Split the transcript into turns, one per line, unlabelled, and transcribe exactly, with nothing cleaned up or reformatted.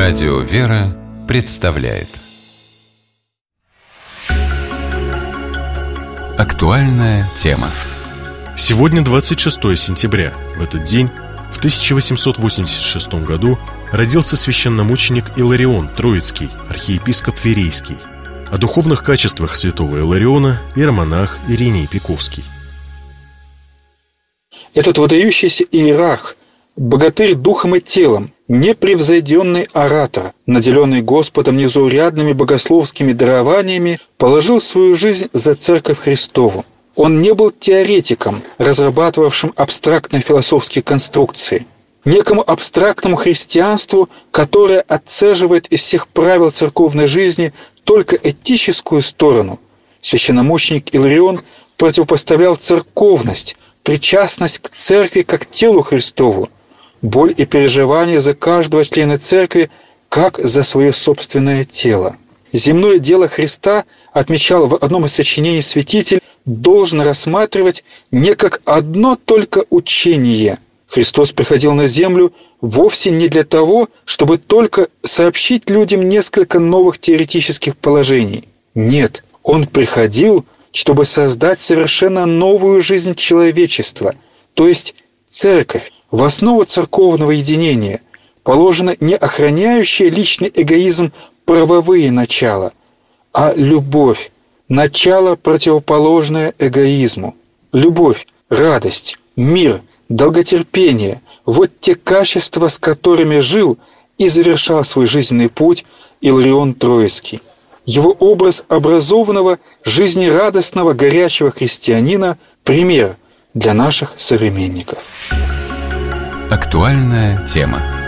Радио «Вера» представляет актуальная тема.
Сегодня двадцать шестое сентября. В этот день, в тысяча восемьсот восемьдесят шестом году, родился священномученик Иларион Троицкий, архиепископ Верейский. О духовных качествах святого Илариона иеромонах Ириней Пековский.
Этот выдающийся иерарх, богатырь духом и телом, непревзойденный оратор, наделенный Господом незаурядными богословскими дарованиями, положил свою жизнь за Церковь Христову. Он не был теоретиком, разрабатывавшим абстрактные философские конструкции, некому абстрактному христианству, которое отцеживает из всех правил церковной жизни только этическую сторону. Священномученик Иларион противопоставлял церковность, причастность к церкви как к телу Христову, боль и переживания за каждого члена церкви, как за свое собственное тело. Земное дело Христа, отмечал в одном из сочинений святитель, должен рассматривать не как одно только учение. Христос приходил на землю вовсе не для того, чтобы только сообщить людям несколько новых теоретических положений. Нет, Он приходил, чтобы создать совершенно новую жизнь человечества, то есть церковь. В основу церковного единения положено не охраняющее личный эгоизм правовые начала, а любовь, начало, противоположное эгоизму. Любовь, радость, мир, долготерпение – вот те качества, с которыми жил и завершал свой жизненный путь Иларион Троицкий. Его образ образованного, жизнерадостного, горячего христианина – пример для наших современников.
Актуальная тема.